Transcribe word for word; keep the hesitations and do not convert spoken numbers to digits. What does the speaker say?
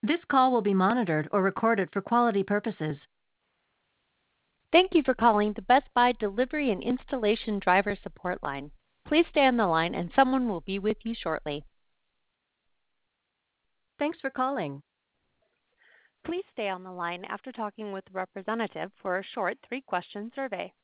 This call will be monitored or recorded for quality purposes. Thank you for calling the Best Buy Delivery and Installation Driver Support Line. Please stay on the line and someone will be with you shortly. Thanks for calling. Please stay on the line after talking with a representative for a short three-question survey.